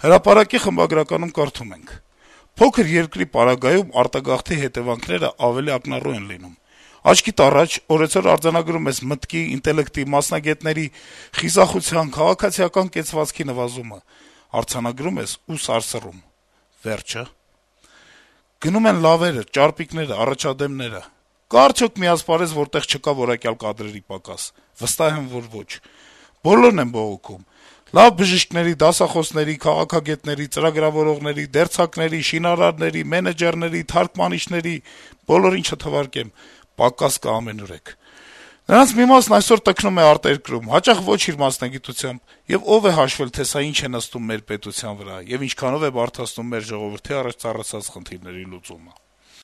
Հրապարակի խմբագրականում կարդում ենք. - «Փոքր երկրի պարագայում արտագաղթի հետեւանքները ավելի ակնառու են լինում: Աչքիդ առաջ օրեցօր արձանագրում ես մտքի, ինտելեկտի, մասնագետների խիզախության, քաղաքացիական կեցվածքի նվազումը: Արձանագրում ես ու սարսռում: Վերջը: Գնում են լավերը, ճարպիկները, առաջադեմները: Կա՞ արդյոք մի ասպարեզ, որտեղ չկա որակյալ կադրերի պակաս: Վստահ եմ, որ ոչ: Բոլորն են բողոքում: Լավ բժիշկների, դասախոսների, քաղաքագետների, ծրագրավորողների, դերձակների, շինարարների, մենեջերների, թարգմանիչների, բոլորին չթվարկեմ, պակաս կա ամենուրեք: Նրանց մի մասն այսօր տքնում է արտերկրում, հաճախ ոչ իր մասնագիտությամբ: Եվ ով է հաշվել, թե սա ինչ է նստում մեր պետության վրա, եւ ինչքանով է բարդացնում մեր ժողովրդի առաջ ծառացած խնդիրների լուծումը»: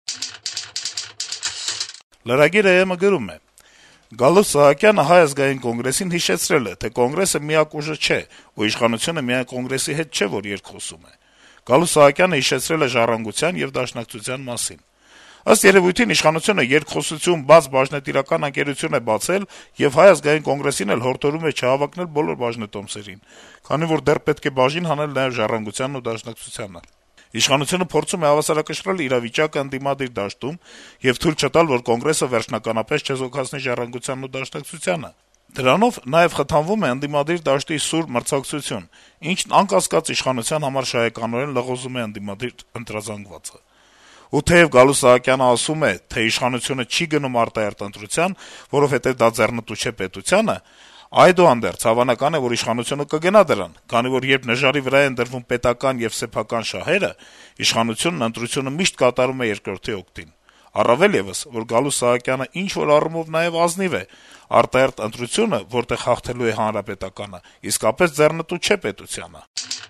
Lragir.am-ը գրում է. - «Գալուստ Սահակյանը Հայ ազգային կոնգրեսին հիշեցրել է, թե Կոնգրեսը միակ ուժը չէ, ու իշխանությունը միայն Կոնգրեսի հետ չէ, որ երկխոսում է: Գալուստ Սահակյանը հիշեցրել է «Ժառանգության» եւ Դաշնակցության մասին: Ըստ երեւույթին իշխանությունը երկխոսություն, բաց բաժնետիրական ընկերություն է բացել եւ Հայ ազգային կոնգրեսին էլ հորդորում է չհավաքնել բոլոր բաժնետոմսերին, քանի որ դեռ պետք է բաժին հանել նաեւ «Ժառանգությանն» ու Դաշնակցությանը: Իշխանությունը փորձում է հավասարակշռել իրավիճակը ընդդիմադիր դաշտում եւ թույլ չտալ, որ Կոնգրեսը վերջնականապես չեզոքացնի «Ժառանգությանն» ու Դաշնակցությանը: Դրանով նաեւ խթանվում է ընդդիմադիր դաշտի սուր մրցակցություն, ինչն անկասկած իշխանության համար շահեկանորեն լղոզում է ընդդիմադիր ընտրազանգվածը: Ու թեեւ Գալուստ Սահակյանը ասում է, թե իշխանությունը չի գնում արտահերթ ընտրության, որովհետեւ դա ձեռնտու չէ պետությանը, այդուհանդերձ հավանական է, որ իշխանությունը կգնա դրան, քանի որ երբ նժարի վրա են դրվում պետական եւ սեփական շահերը, իշխանությունն ընտրությունը միշտ կատարում է երկրորդի օգտին: Առավել եւս, որ Գալուստ Սահակյանը ինչ-որ առումով նաեւ ազնիվ է. արտահերթ ընտրությունը, որտեղ հաղթելու է Հանրապետականը, իսկապես ձեռնտու չէ պետությանը»: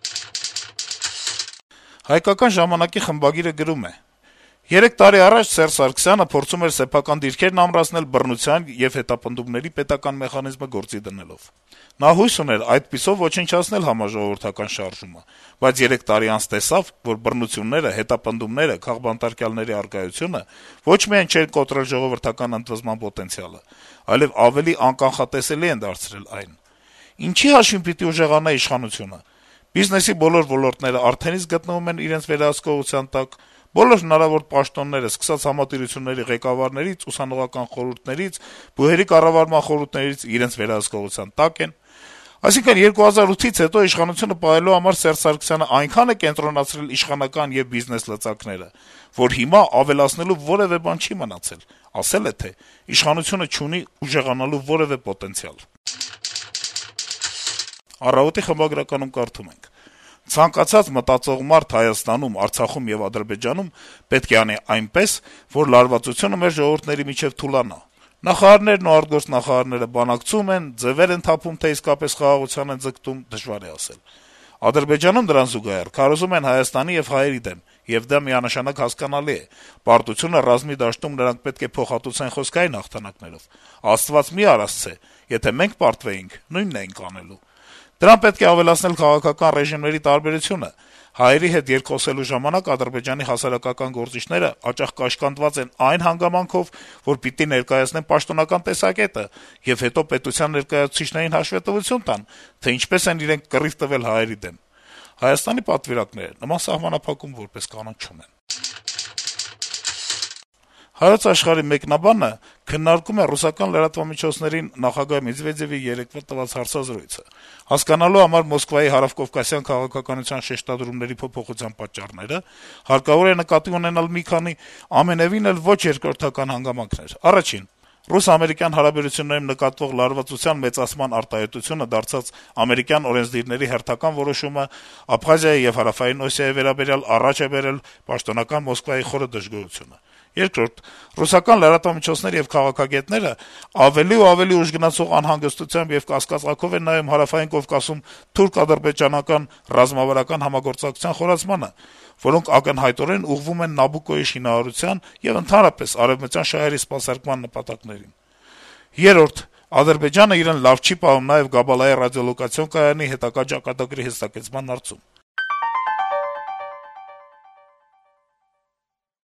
«Հայկական ժամանակ»-ի խմբագիրը գրում է. - «3 տարի առաջ Սերժ Սարգսյանը փորձում էր սեփական դիրքերն ամրացնել բռնության եւ հետապնդումների պետական մեխանիզմը գործի դնելով: Նա հույս ուներ այդպիսով ոչնչացնել համաժողովրդական շարժումը, բայց 3 տարի անց տեսավ, որ բռնությունները, հետապնդումները, քաղբանտարկյալների առկայությունը ոչ միայն չեն կոտրել ժողովրդական ընդվզման պոտենցիալը, այլեւ ավելի անկանխատեսելի են դարձրել այն: Ինչի՞ հաշվին պիտի ուժեղանա իշխանությունը: Բիզնեսի բոլոր ոլորտները արդեն իսկ գտնվում են իրենց վերահսկողության տակ, բոլոր հնարավոր պաշտոնները, սկսած համատիրությունների ղեկավարներից, ուսանողական խորհուրդներից, բուհերի կառավարման խորհուրդներից իրենց վերահսկողության տակ են: Այսինքն 2008-ից հետո իշխանությունը պահելու համար Սերժ Սարգսյանը այնքան է կենտրոնացրել իշխանական եւ բիզնես լծակները, որ հիմա ավելացնելու որեւէ բան չի մնացել: Ասել է, թե իշխանությունը չունի ուժեղանալու որեւէ պոտենցիալ»: «Առավոտ»-ի խմբագրականում կարդում ենք. - «Ցանկացած մտածող մարդ Հայաստանում, Արցախում եւ Ադրբեջանում պետք է անի այնպես, որ լարվածությունը մեր ժողովուրդների միջեւ թուլանա: Նախարարներն ու արտգործնախարարները բանակցում են, ձեւեր են թափում, թե իսկապես խաղաղության են ձգտում, դժվար է ասել: Ադրբեջանում դրան զուգահեռ քարոզում են Հայաստանի եւ հայերի դեմ, եւ դա միանշանակ հասկանալի է: Պարտությունը ռազմի դաշտում նրանք պետք է փոխհատուցեն խոսքային հաղթանակներով: Աստված մի արասցե, եթե մենք պարտվեինք, նույնն էինք անելու: Դրան պետք է ավելացնել քաղաքական ռեժիմների տարբերությունը: Հայերի հետ երկխոսելու ժամանակ Ադրբեջանի հասարակական գործիչները հաճախ կաշկանդված են այն հանգամանքով, որ պիտի ներկայացնեն պաշտոնական տեսակետը եւ հետո պետության ներկայացուցիչներին հաշվետվություն տան, թե ինչպես են իրենք կռիվ տվել հայերի դեմ: Հայաստանի պատվիրակները նման սահմանափակում որպես կանոն չունեն»: «Հայոց Աշխարհ»-ի մեկնաբանը քննարկում է ռուսական լրատվամիջոցներին նախագահ Մեդվեդեւի երեկվա տված հարցազրույցը: Հասկանալու համար Մոսկվայի հարավկովկասյան քաղաքականության շեշտադրումների փոփոխության պատճառները հարկավոր է նկատի ունենալ մի քանի ամենեւին էլ ոչ երկրորդական հանգամանքներ: Առաջին՝ ռուս-ամերիկյան հարաբերություններում նկատվող լարվածության մեծացման արտահայտությունը դարձած ամերիկյան օրենսդիրների հերթական որոշումը Աբխազիայի եւ Հարավային Օսիայի վերաբերյալ առաջ է բերել պաշտոնական Մոսկվայի խորը դժգոհությունը: Երկրորդ՝ ռուսական լրատվամիջոցները եւ քաղաքագետները ավելի ու ավելի ուժգնացող անհանգստությամբ եւ կասկածանքով են նայում Հարավային Կովկասում թուրք-ադրբեջանական ռազմավարական համագործակցության խորացմանը, որոնք ակնհայտորեն ուղղվում են Նաբուկոյի շինարարության եւ ընդհանրապես արեւմտյան շահերի սպասարկման նպատակներին: Երրորդ՝ Ադրբեջանը իրեն լավ չի պահում նաեւ Գաբալայի ռադիոլոկացիոն կայանի հետագա ճակատագրի հստակեցման հարցում: